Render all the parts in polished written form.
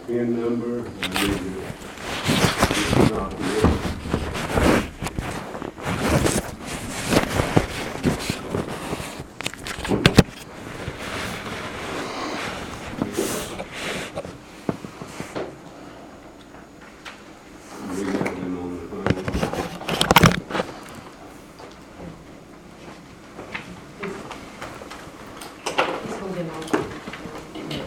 PIN number, I need to get a copy of it. We got them on the phone. He's holding on.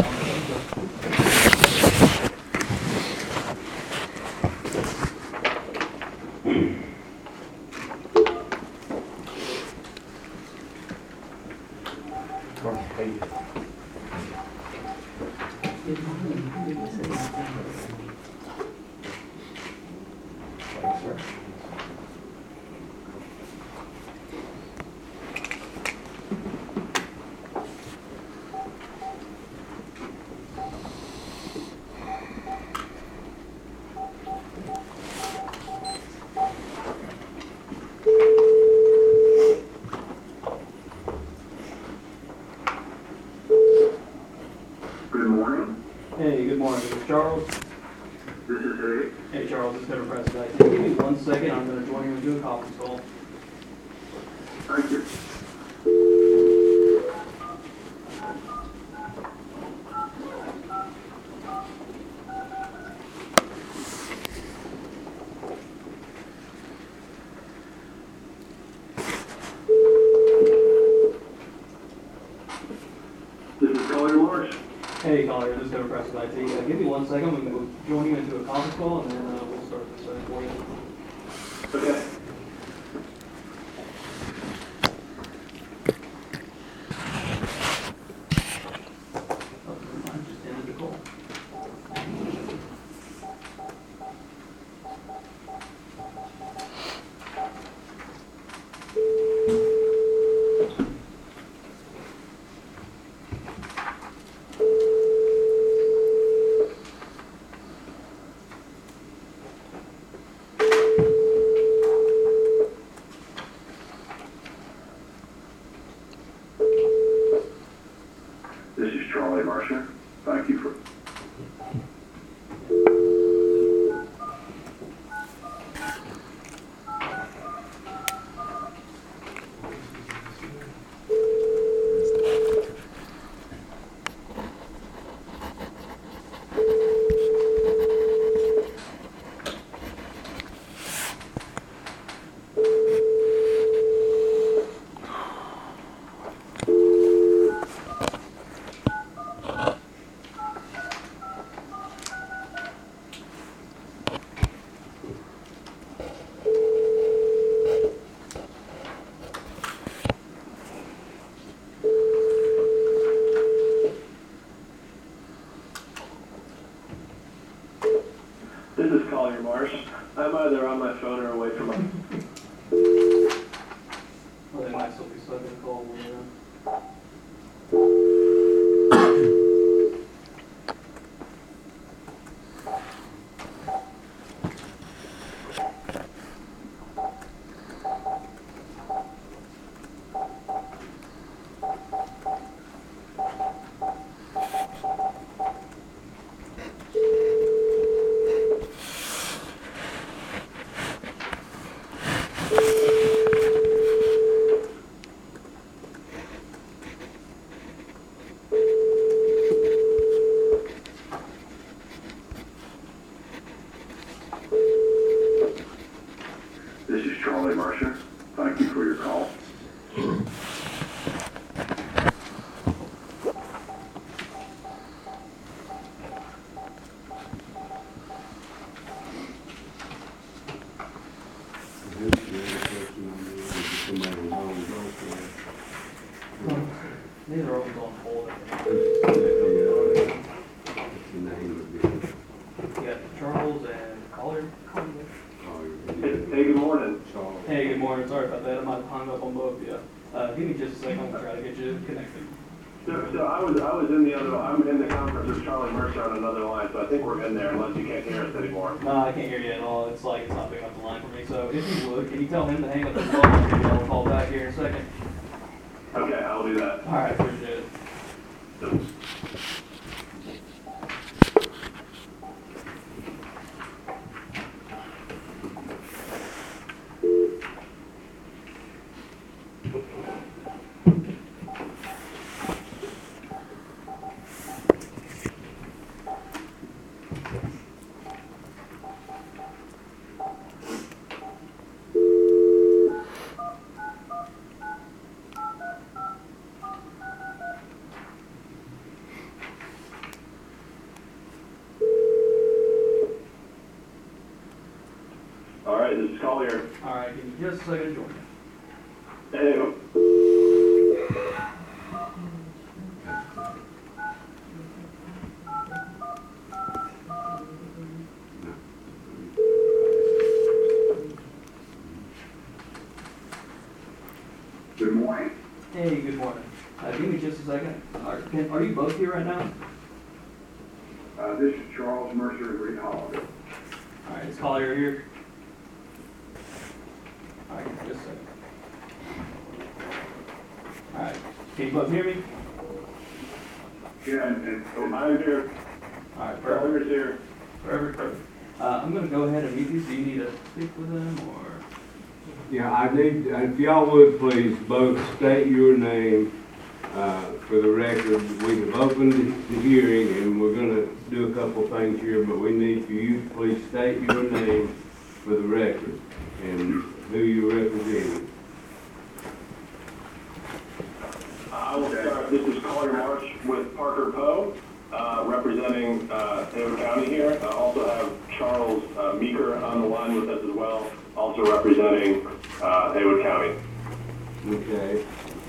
Good morning. Hey, good morning, Mr. Charles. This is Eric. Hey, Charles, it's Better Press Guy. Give me 1 second, I'm gonna join you into a conference call. Thank you. This is Collier Morris. Hey, Collier, this is Better Press Guy. Give me 1 second, I'm gonna go join you into a conference call, and then we'll start this thing for you. Okay. Oh, never mind, just ended the call. This is Charlie Marcia. Thank you for. This is Collier Marsh. I'm either on my phone or away from my. Well, they might still be stuck in the call when you're done. This is Charlie Marcia. Thank you for your call. These are always on hold. You got Charles and Collier. Hey, good morning. Hey, good morning. Sorry about that. I might have hung up on both of you. Give me just a second. I'm gonna try to get you connected. So I was in the other, I'm in the conference with Charlie Mercer on another line, so I think we're in there unless you can't hear us anymore. No, I can't hear you at all. It's like it's not picking up the line for me. So if you would, can you tell him to hang up the phone and I'll call back here in a second? Okay, I'll do that. All right, appreciate it. is Collier. All right, give me just a second to join you. There you go. Good morning. Hey, good morning. Give me just a second. Are you both here right now? This is Charles Mercer and Reed Hollander. All right, is Collier here? All right, give me just a second. All right, can you both hear me? Yeah, and I'm here. All right, perfect. Collier's here. Perfect. I'm gonna go ahead and mute these. Do you need to speak with them or? Yeah, I need, if y'all would please both state your name for the record. We have opened the hearing and we're gonna do a couple things here, but we need for you to please state your name for the record and who you're representing. I will start. This is Collier Marsh with Parker Poe, representing Haywood County here. I also have Charles Meeker on the line with us as well, also representing Haywood County. Okay.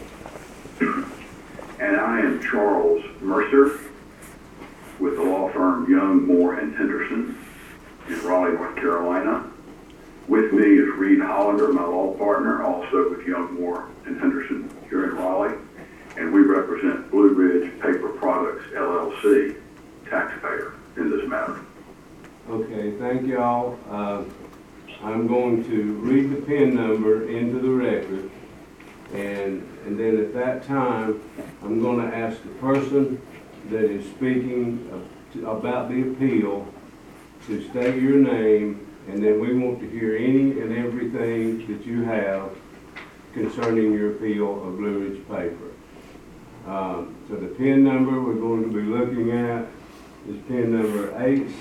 and I am Charles Mercer with the law firm Young, Moore, and Henderson in Raleigh, North Carolina. With me is Reed Hollander, my law partner, also with Young, Moore, and Henderson here in Raleigh. And we represent Blue Ridge Paper Products, LLC, taxpayer in this matter. Okay, thank y'all. I'm going to read the PIN number into the record, and then at that time, I'm going to ask the person that is speaking about the appeal to state your name, and then we want to hear any and everything that you have concerning your appeal of Blue Ridge Paper. So the PIN number we're going to be looking at is PIN number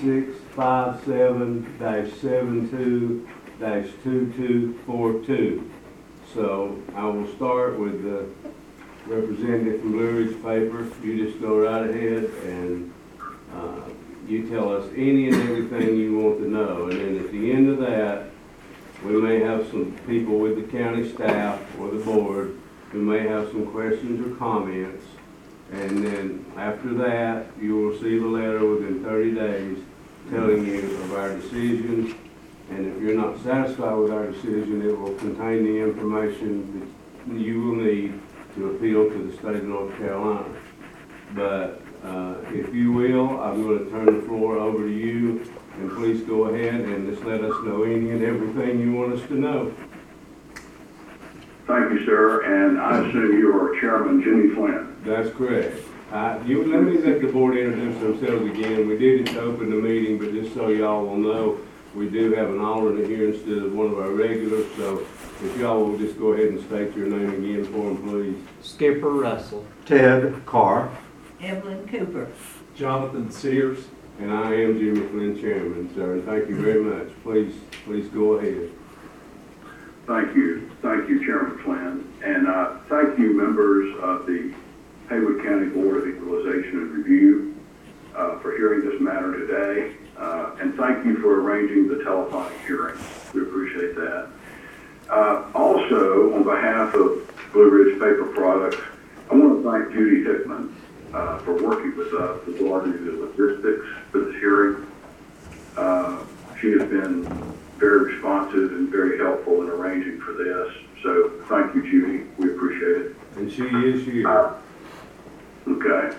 8657-72-2242. So I will start with the representative from Blue Ridge Paper. You just go right ahead and you tell us any and everything you want to know. And then at the end of that, we may have some people with the county staff or the board who may have some questions or comments. And then after that, you will receive a letter within 30 days telling you of our decision. And if you're not satisfied with our decision, it will contain the information that you will need to appeal to the state of North Carolina. But if you will, I'm going to turn the floor over to you, and please go ahead and just let us know any and everything you want us to know. Thank you, sir, and I assume you are Chairman Jimmy Flynn. That's correct. Let me let the board introduce themselves again. We did it to open the meeting, but just so y'all will know, we do have an alternate here instead of one of our regulars, so if y'all will just go ahead and state your name again for them, please. Skipper Russell. Ted Carr. Evelyn Cooper. Jonathan Sears. And I am Jimmy Flynn, Chairman, sir, and thank you very much. Please go ahead. Thank you, Chairman Flynn, and thank you, members of the Haywood County Board of Equalization and Review, for hearing this matter today, and thank you for arranging the telephonic hearing. We appreciate that. Also, on behalf of Blue Ridge Paper Products, I want to thank Judy Hickman for working with us regarding the logistics for this hearing. She has been very responsive and very helpful in arranging for this. So thank you, Judy. We appreciate it. And she is here. Okay.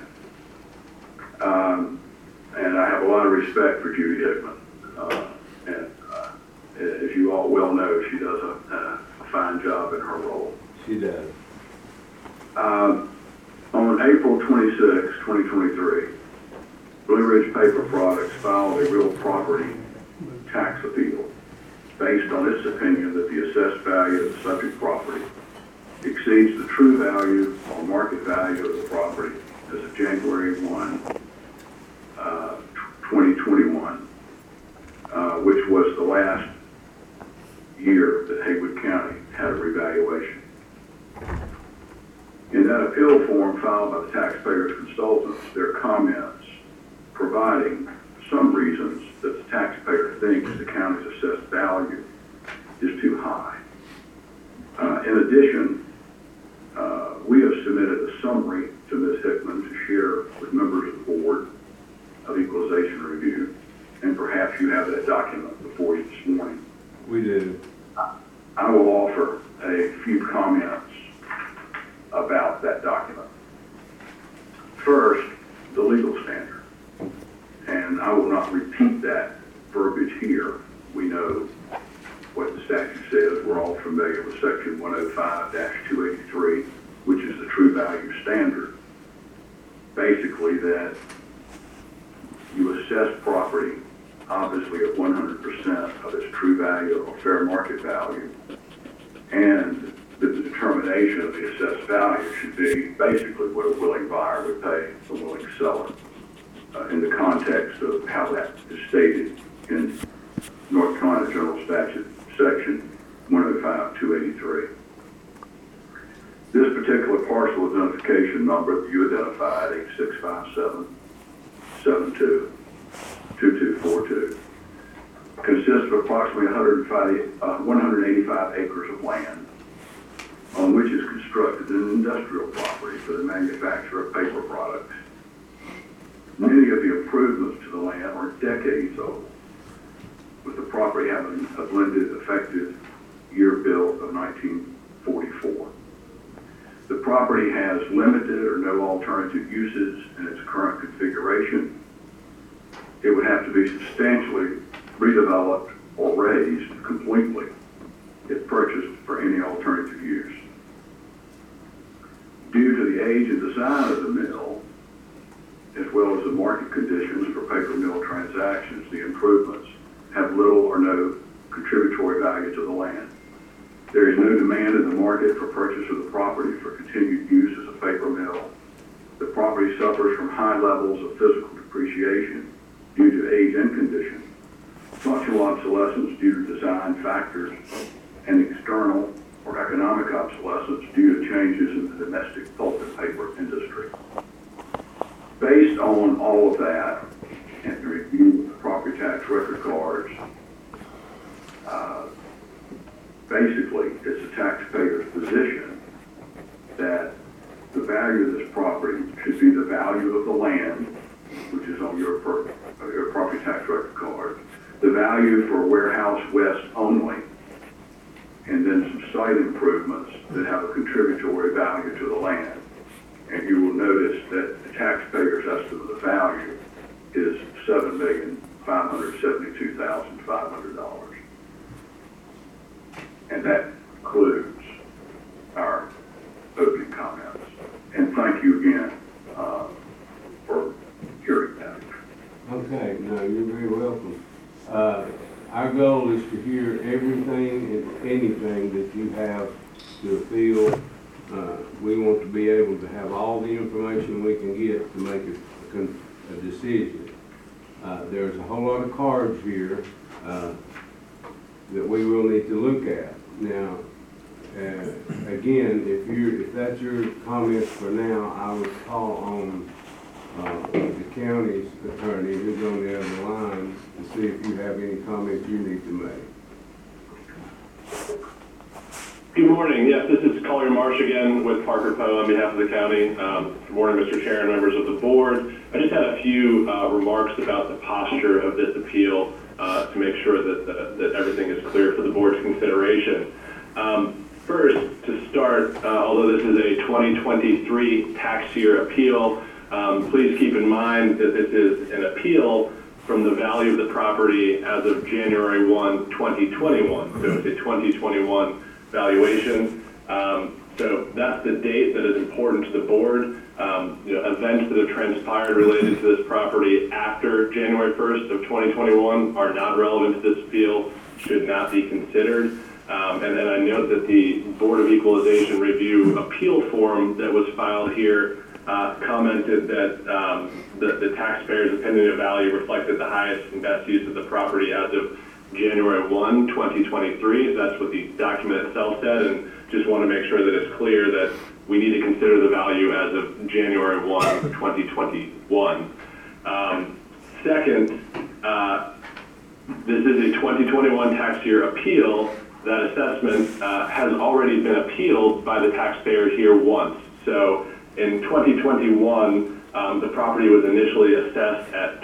And I have a lot of respect for Judy Hickman. As you all well know, she does a fine job in her role. She does. On April 26, 2023, Blue Ridge Paper Products filed a real property tax appeal based on its opinion that the assessed value of the subject property exceeds the true value or market value of the property as of January 1, 2021, which was the last year that Haywood County had a revaluation. In that appeal form filed by the taxpayers' consultants, there are comments providing some reasons that the taxpayer thinks the county's assessed value is too high. In addition, we have submitted a summary to Ms. Hickman to share with members of the Board of Equalization Review, and perhaps you have that document before you this morning. We do. I will offer a few comments about that document. First, the legal standard. And I will not repeat that verbiage here. We know what the statute says. We're all familiar with section 105-283, which is the true value standard. Basically that you assess property obviously at 100% of its true value or fair market value, and the determination of the assessed value should be basically what a willing buyer would pay a willing seller in the context of how that is stated in North Carolina General Statute section 105-283. This particular parcel identification number that you identified, 8657-72-2242, consists of approximately 185 acres of land on which is constructed an industrial property for the manufacture of paper products. Many of the improvements to the land are decades old, with the property having a blended effective year built of 1944. The property has limited or no alternative uses in its current configuration. It would have to be substantially redeveloped or raised completely if purchased for any alternative use. Due to the age and design of the mill, as well as the market conditions for paper mill transactions, the improvements have little or no contributory value to the land. There is no demand in the market for purchase of the property for continued use as a paper mill. The property suffers from high levels of physical depreciation due to age and condition, functional obsolescence due to design factors, and external or economic obsolescence due to changes in the domestic pulp and paper industry. Based on all of that, and the review of the property tax record cards, basically it's the taxpayer's position that the value of this property should be the value of the land, which is on your property tax record card, the value for Warehouse West only, and then some site improvements that have a contributory value to the land. And you will notice that the taxpayer's estimate of value is $7,572,500. And that concludes our opening comments. And thank you again for hearing that. Okay, no, you're very welcome. Our goal is to hear everything and anything that you have to appeal. We want to be able to have all the information we can get to make a decision. There's a whole lot of cards here that we will need to look at. Now, again, if that's your comments for now, I would call on the county's attorney who's on the other line to see if you have any comments you need to make. Good morning. Yes, this is Collier Marsh again with Parker Poe on behalf of the county. Good morning, Mr. Chair and members of the board. I just had a few remarks about the posture of this appeal to make sure that everything is clear for the board's consideration. First, to start, although this is a 2023 tax year appeal, please keep in mind that this is an appeal from the value of the property as of January 1, 2021. So it's a 2021 valuation. So that's the date that is important to the board. Events that have transpired related to this property after January 1st of 2021 are not relevant to this appeal, should not be considered. And then I note that the Board of Equalization Review appeal form that was filed here commented that the taxpayer's opinion of value reflected the highest and best use of the property as of January 1, 2023. That's what the document itself said, and just want to make sure that it's clear that we need to consider the value as of January 1, 2021. Second, this is a 2021 tax year appeal, that assessment has already been appealed by the taxpayer here once. So in 2021, the property was initially assessed at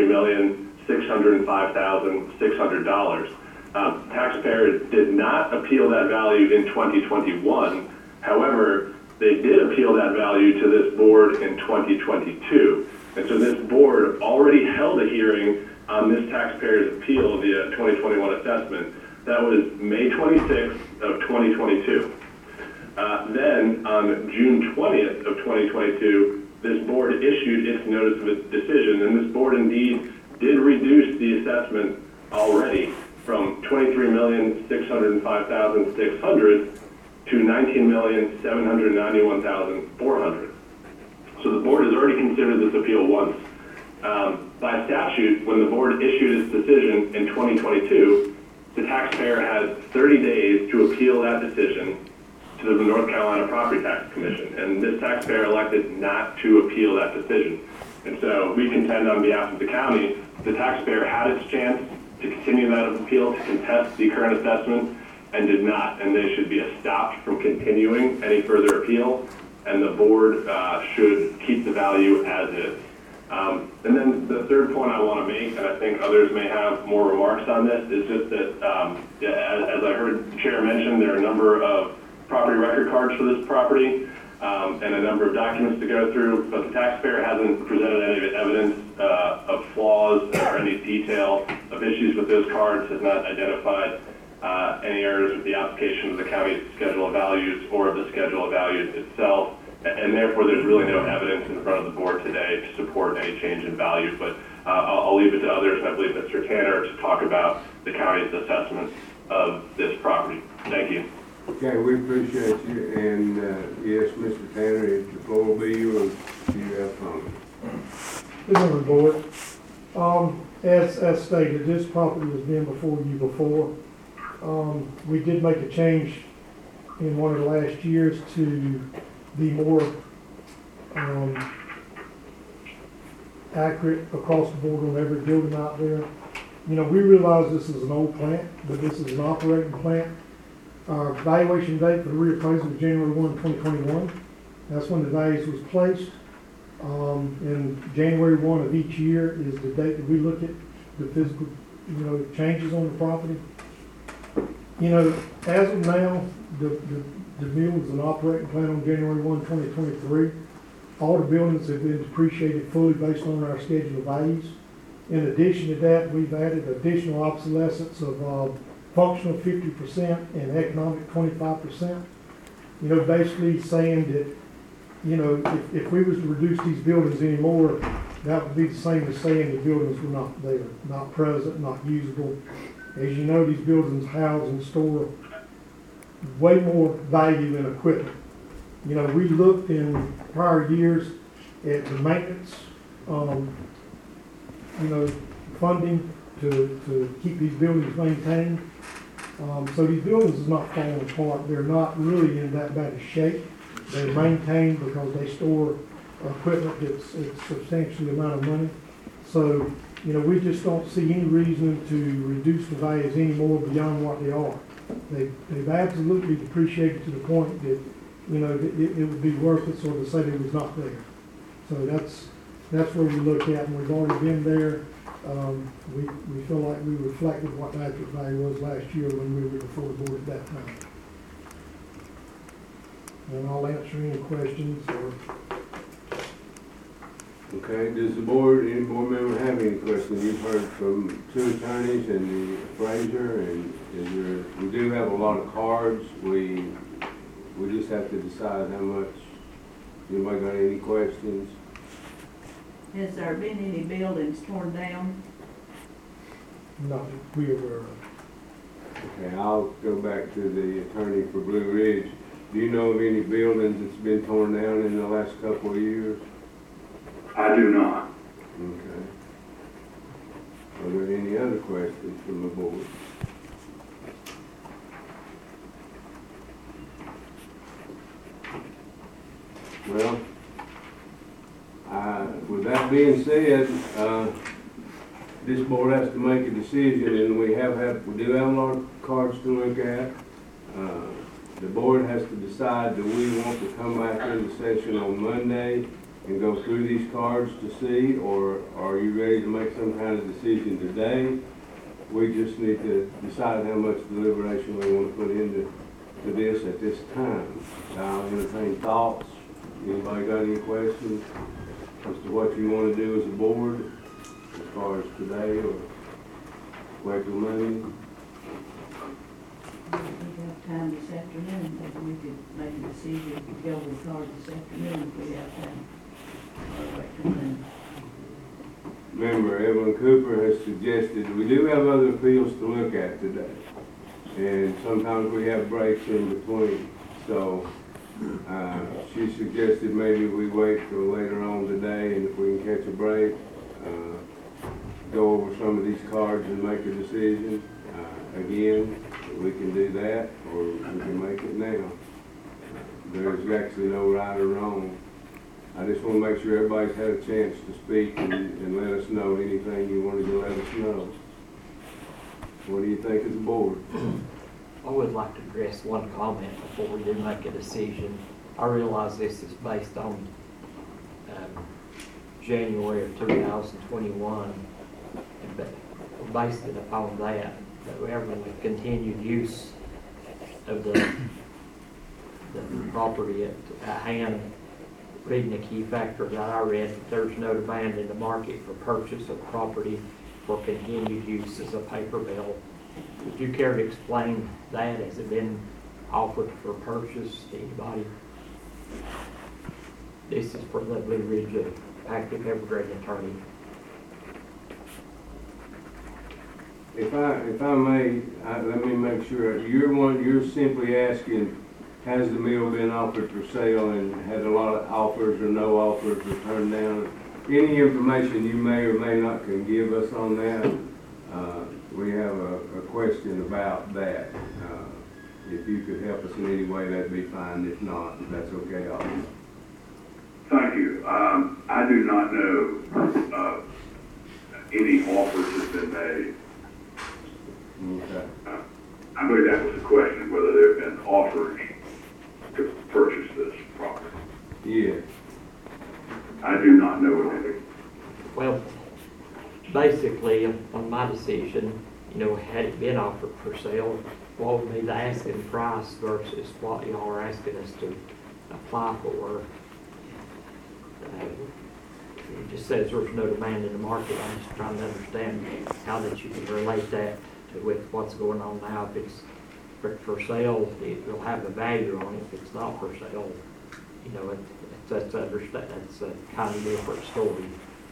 $23,605,600. Taxpayer did not appeal that value in 2021. However, they did appeal that value to this board in 2022. And so this board already held a hearing on this taxpayer's appeal of the 2021 assessment. That was May 26th of 2022. Then on June 20th of 2022, this board issued its notice of its decision, and this board indeed did reduce the assessment already from $23,605,600 to $19,791,400. So the board has already considered this appeal once. By statute, when the board issued its decision in 2022, the taxpayer had 30 days to appeal that decision to the North Carolina Property Tax Commission, and this taxpayer elected not to appeal that decision. And so we contend on behalf of the county, the taxpayer had its chance to continue that appeal to contest the current assessment and did not, and they should be stopped from continuing any further appeal, and the board should keep the value as is. And then the third point I want to make, and I think others may have more remarks on this, is just that, as I heard the chair mention, there are a number of property record cards for this property and a number of documents to go through, but the taxpayer hasn't presented any evidence of flaws or any detail of issues with those cards, has not identified any errors with the application of the county's schedule of values or of the schedule of values itself. And therefore, there's really no evidence in front of the board today to support any change in value. But I'll leave it to others, and I believe Mr. Tanner, to talk about the county's assessment of this property. Thank you. Okay, we appreciate you, and yes, Mr. Tanner, if the floor will be yours, do you have comments? Good morning, board. As stated, this property has been before you before. We did make a change in one of the last years to be more accurate across the board on every building out there. You know, we realize this is an old plant, but this is an operating plant. Our valuation date for the reappraisal was January 1, 2021. That's when the values was placed. And January 1 of each year is the date that we look at the physical, changes on the property. As of now, the mill is an operating plant on January 1, 2023. All the buildings have been depreciated fully based on our schedule of values. In addition to that, we've added additional obsolescence of functional 50% and economic 25%. Basically saying that, if we was to reduce these buildings anymore, that would be the same as saying the buildings were not there, not present, not usable. As you know, these buildings house and store way more value in equipment. We looked in prior years at the maintenance, funding to keep these buildings maintained. So these buildings is not falling apart. They're not really in that bad a shape. They're maintained because they store equipment that's substantial amount of money. So, we just don't see any reason to reduce the values any more beyond what they are. They've absolutely depreciated to the point that, it would be worthless or to say they was not there. So that's where we look at, and we've already been there. We feel like we reflected what the accurate value was last year when we were before the board at that time. And I'll answer any questions or. Okay, does any board member have any questions? You've heard from two attorneys and the appraiser, and we do have a lot of cards. We just have to decide how much. Anybody got any questions? Has there been any buildings torn down? Not that we are aware of. Okay, I'll go back to the attorney for Blue Ridge. Do you know of any buildings that's been torn down in the last couple of years? I do not. Okay. Are there any other questions from the board? Well, with that being said, this board has to make a decision, and we do have a lot of cards to look at. The board has to decide, do we want to come back into session on Monday and go through these cards to see, or are you ready to make some kind of decision today? We just need to decide how much deliberation we want to put into this at this time. I'll entertain thoughts. Anybody got any questions as to what you want to do as a board, as far as today or wait till Monday? If we have time this afternoon, maybe we could make a decision to go with card this afternoon if we have time. Or wait till then. Member Evelyn Cooper has suggested, we do have other appeals to look at today, and sometimes we have breaks in between. So she suggested maybe we wait till later on today, and if we can catch a break, go over some of these cards and make a decision. Again, we can do that, or we can make it now. There's actually no right or wrong. I just want to make sure everybody's had a chance to speak and let us know anything you wanted to let us know. What do you think as a board? I would like to address one comment before we do make a decision. I realize this is based on January of 2021, but we're based it upon that whoever the continued use of the property at hand, reading the key factor that I read, there's no demand in the market for purchase of property for continued use as a paper mill. Would you care to explain that? Has it been offered for purchase to anybody? This is for the Blue Ridge Active Evergreen attorney. If I may, let me make sure, you're simply asking, has the mill been offered for sale and had a lot of offers or no offers or turned down? Any information you may or may not can give us on that, we have a question about that. If you could help us in any way, that'd be fine. If not, that's okay also. Thank you. I do not know any offers have been made. Okay. I believe that was the question, whether there have been offers to purchase this property. Yeah. I do not know of any. Well, basically, on my decision, had it been offered for sale, what would be the asking price versus what y'all are asking us to apply for? It just says there's no demand in the market. I'm just trying to understand how that you can relate that with what's going on now. If it's for sale, it will have a value on it. If it's not for sale, that's a kind of different story.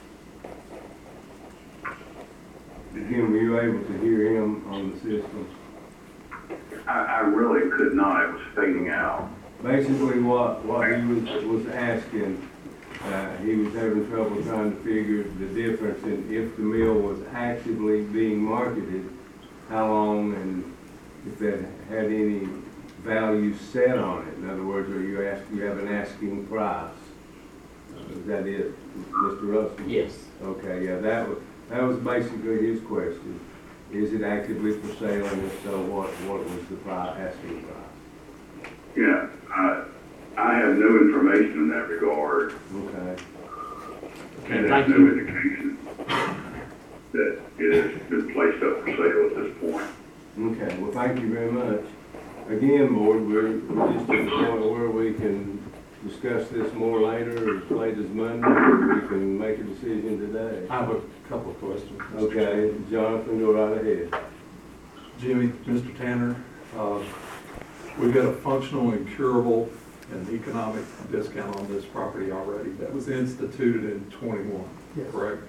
Again, were you able to hear him on the system? I really could not. It was fading out. Basically, what he was asking, he was having trouble trying to figure the difference in if the mill was actively being marketed, how long, and if that had any value set on it. In other words, you have an asking price. Is that it, Mr. Russell? Yes. Okay, yeah, that was basically his question. Is it actively for sale, and if so, what was the asking price? Yeah, I have no information in that regard. Okay. And there's no indication that it has been placed up for sale at this point. Okay, well, thank you very much. Again, board, we're just at the point where we can discuss this more later, as late as Monday, or we can make a decision today. I have a couple of questions. Okay, Jonathan, go right ahead. Jimmy, Mr. Tanner, we've got a functional, incurable, and economic discount on this property already. That was instituted in 21, Yes. correct?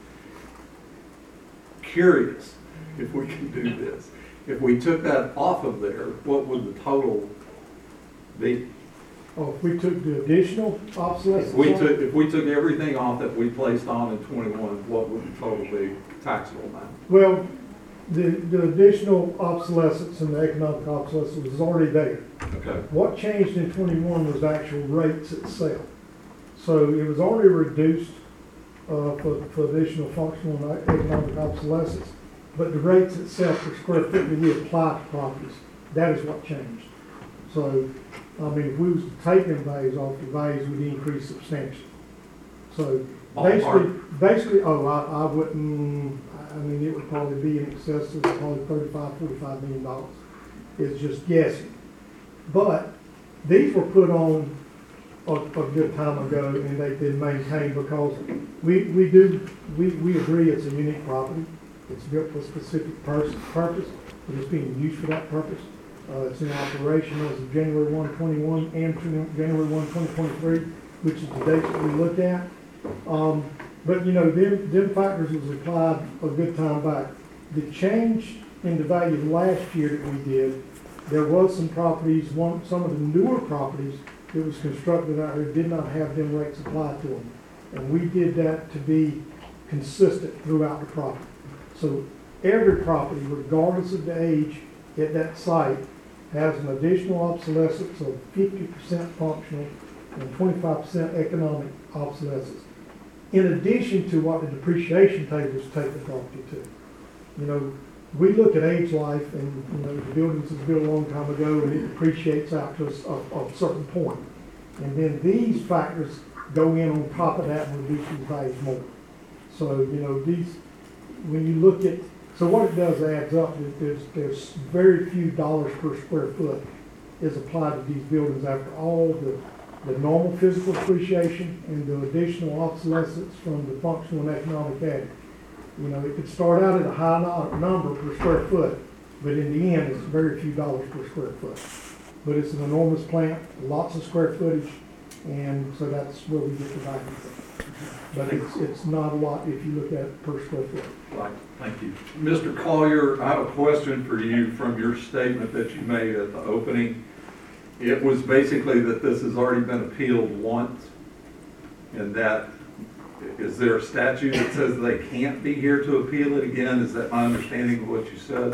Curious if we can do this. If we took that off of there, what would the total be? Oh, if we took the additional obsolescence. If we took everything off that we placed on in 21, what would the total be taxable now? Well, the additional obsolescence and the economic obsolescence was already there. Okay. What changed in 21 was actual rates itself. So it was already reduced for additional functional and economic obsolescence. But the rates itself per square foot that we apply to properties, that is what changed. So, I mean, if we was to take them values off, the values would increase substantially. So basically, I wouldn't, I mean, it would probably be in excess of probably $45 million. It's just guessing. But these were put on a good time ago, and they've been maintained because we agree it's a unique property. It's built for a specific purpose, but it's being used for that purpose. It's in operation as of January 1, 21 and January 1, 2023, which is the dates that we looked at. But you know, them factors was applied a good time back. The change in the value last year that we did, there was some properties, some of the newer properties that was constructed out here did not have them rates applied to them. And we did that to be consistent throughout the property. So every property, regardless of the age at that site, has an additional obsolescence of 50% functional and 25% economic obsolescence, in addition to what the depreciation tables take the property to. You know, we look at age life, and you know, the buildings was built a long time ago, and it depreciates out to a certain point. And then these factors go in on top of that and reduce these values more. So, you know, these, when you look at, so what it does adds up, there's very few dollars per square foot is applied to these buildings after all the normal physical depreciation and the additional obsolescence from the functional and economic added. You know, it could start out at a high number per square foot, but in the end, it's very few dollars per square foot. But it's an enormous plant, lots of square footage, and so that's where we get the value from. But it's not a lot if you look at it per square foot. Right, thank you. Mr. Collier, I have a question for you from your statement that you made at the opening. It was basically that this has already been appealed once, and that, is there a statute that says they can't be here to appeal it again? Is that my understanding of what you said?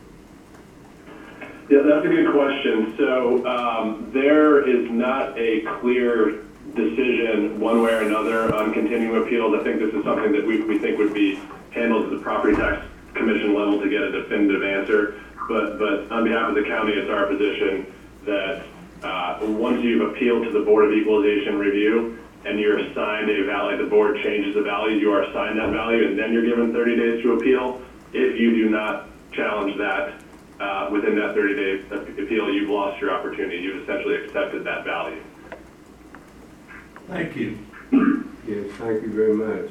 Yeah, that's a good question. So there is not a clear decision one way or another on continuing appeals. I think this is something that we think would be handled at the Property Tax Commission level to get a definitive answer. But on behalf of the county, it's our position that once you've appealed to the Board of Equalization Review and you're assigned a value, the board changes the value, you are assigned that value, and then you're given 30 days to appeal. If you do not challenge that within that 30-day appeal, you've lost your opportunity. You've essentially accepted that value. Thank you. Yes, thank you very much.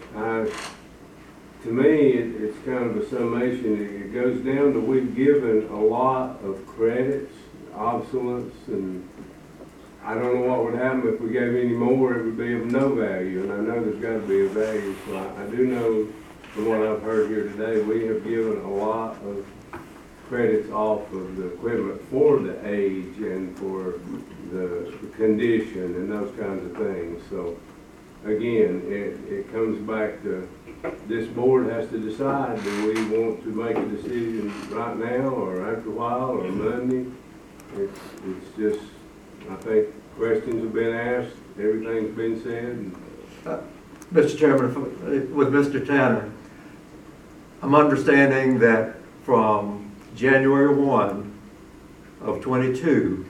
To me, it's kind of a summation. It goes down to we've given a lot of credits, obsolescence, and I don't know what would happen if we gave any more. It would be of no value, and I know there's got to be a value. So I do know from what I've heard here today, we have given a lot of credits off of the equipment for the age and for the condition and those kinds of things. So again, it comes back to this board has to decide, do we want to make a decision right now or after a while or Monday? It's just, I think questions have been asked, everything's been said. Mr. Chairman, with Mr. Tanner, I'm understanding that from January 1 of 22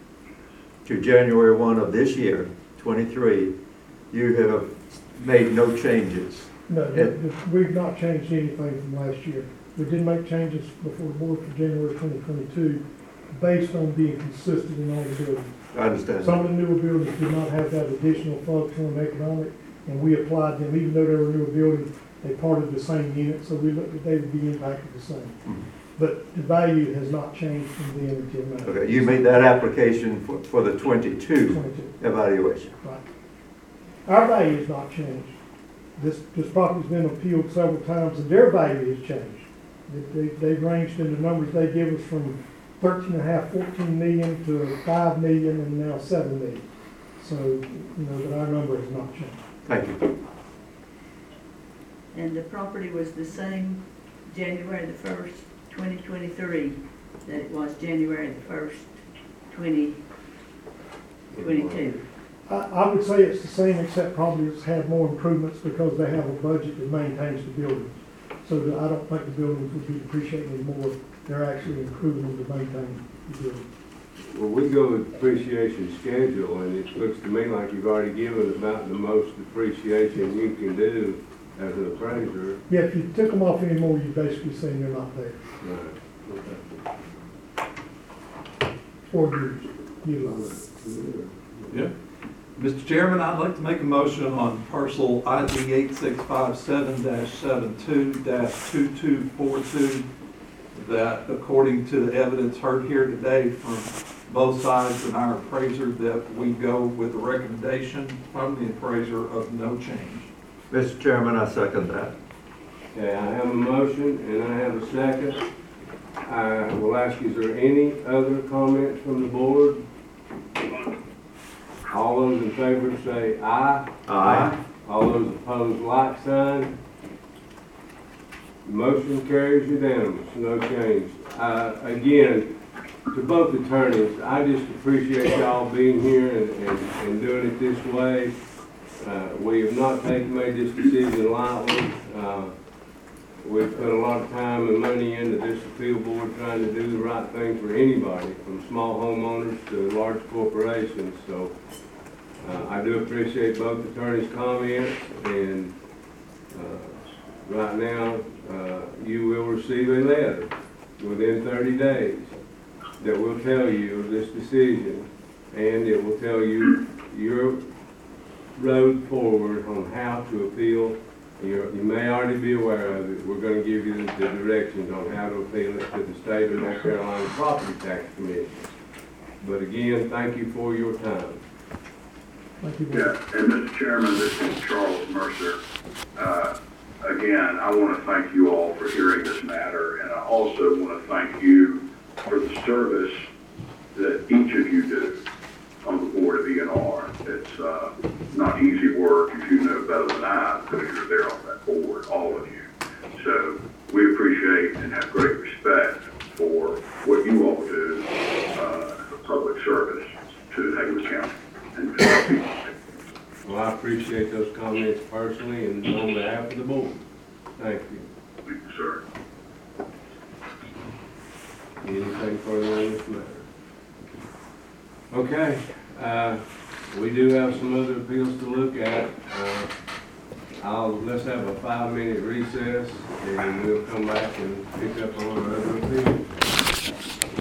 to January 1 of this year, 23, you have made no changes. No, we've not changed anything from last year. We did make changes before the board for January 2022 based on being consistent in all the buildings. I understand. Some of the newer buildings did not have that additional functional and economic, and we applied them, even though they were newer buildings, they part of the same unit, so we looked at they would be impacted the same. Mm-hmm. But the value has not changed from then until now. Okay, you made that application for the 22 evaluation. Right. Our value has not changed. This property's been appealed several times, and their value has changed. They've ranged in the numbers they give us from 13.5, 14 million to 5 million, and now 7 million. So, you know, but our number has not changed. Thank you. And the property was the same January the 1st, 2023, that it was January the 1st, 2022. I would say it's the same, except probably it's had more improvements because they have a budget that maintains the buildings. So that I don't think the buildings would be depreciating anymore. They're actually improving to maintain the building. Well, we go with depreciation schedule, and it looks to me like you've already given about the most depreciation you can do as an appraiser. Yeah, if you took them off anymore, you're basically saying they're not there. Right. Okay. 4 years, utilized. Yeah. Mr. Chairman, I'd like to make a motion on parcel ID 8657-72-2242 that according to the evidence heard here today from both sides and our appraiser, that we go with the recommendation from the appraiser of no change. Mr. Chairman, I second that. Okay, I have a motion and I have a second. I will ask, is there any other comments from the board? All those in favor say aye. Aye. All those opposed, like sign. Motion carries unanimous, no change. Again, to both attorneys, I just appreciate y'all being here and doing it this way. We have not made this decision lightly. We've put a lot of time and money into this appeal board trying to do the right thing for anybody, from small homeowners to large corporations. So I do appreciate both attorneys' comments, and right now you will receive a letter within 30 days that will tell you of this decision, and it will tell you your road forward on how to appeal. You may already be aware of it. We're going to give you the directions on how to appeal it to the State of North Carolina Property Tax Commission. But again, thank you for your time. Thank you. Yeah, and Mr. Chairman, this is Charles Mercer. Again, I want to thank you all for hearing this matter, and I also want to thank you for the service that each of you do on the board of E&R. It's not easy work, as you know better than I, because you're there on that board, all of you. So we appreciate and have great respect for what you all do for public service to Hayward County and to our people. Well, I appreciate those comments personally and on behalf of the board. Thank you. Thank you, sir. Anything further on this matter? Okay, we do have some other appeals to look at. Let's have a 5-minute recess, and we'll come back and pick up on our other appeals.